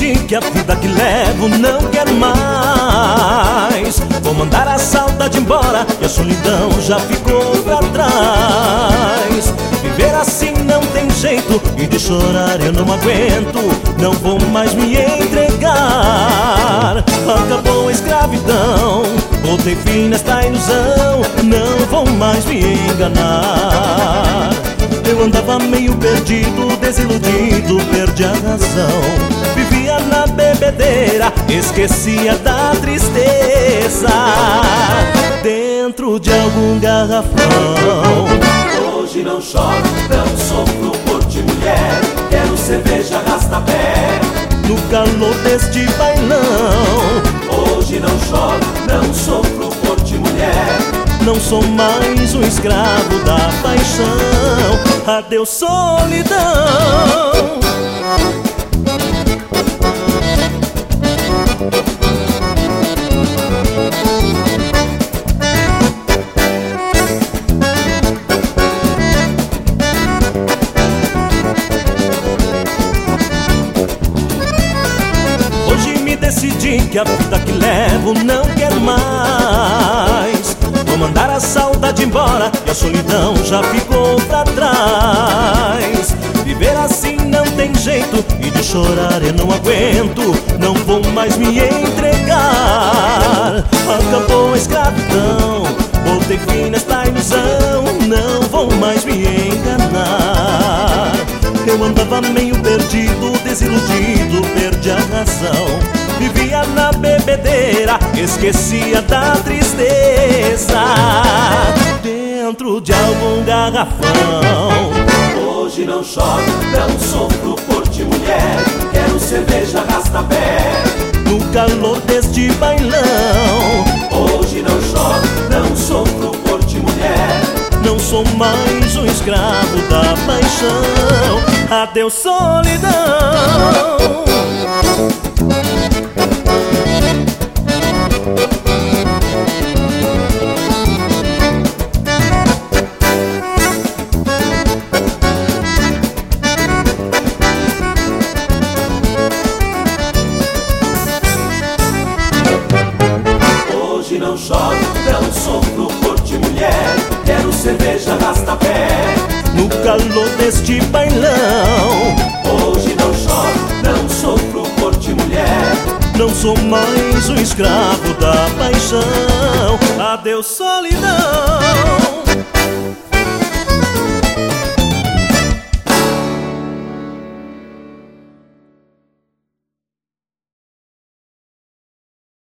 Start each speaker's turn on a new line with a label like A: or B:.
A: decidi que a vida que levo não quero mais. Vou mandar a saudade embora e a solidão já ficou pra trás. Viver assim não tem jeito e de chorar eu não aguento. Não vou mais me entregar. Acabou a escravidão, botei fim nesta ilusão. Não vou mais me enganar. Eu andava meio perdido, desiludido, perdi a razão. Vivia na bebedeira, esquecia da tristeza dentro de algum garrafão.
B: Hoje não choro, não sofro por ti, mulher. Quero cerveja, arrasta-pé
A: no calor deste bailão.
B: Hoje não choro, não sofro por ti, mulher.
A: Não sou mais um escravo da paixão. Adeus, solidão. Hoje me decidi que a vida que levo não quero mais. Vou mandar a saudade embora e a solidão já ficou pra trás. Viver assim não tem jeito e de chorar eu não aguento. Não vou mais me entregar. Acabou a escravidão, botei fim nesta ilusão. Não vou mais me enganar. Eu andava meio perdido, desiludido, perdi a razão. Vivia na bebedeira, esquecia da tristeza dentro de algum garrafão.
B: Hoje não choro, não sofro por ti, mulher. Quero cerveja, arrasta-pé
A: no calor deste bailão.
B: Hoje não choro, não sofro por ti, mulher.
A: Não sou mais um escravo da paixão. Adeus, solidão.
B: Hoje não choro, não sofro por ti, mulher. Quero cerveja, arrasta-pé
A: no calor deste bailão.
B: Hoje não choro, não sofro por ti, mulher.
A: Não sou mais um escravo da paixão. Adeus, solidão.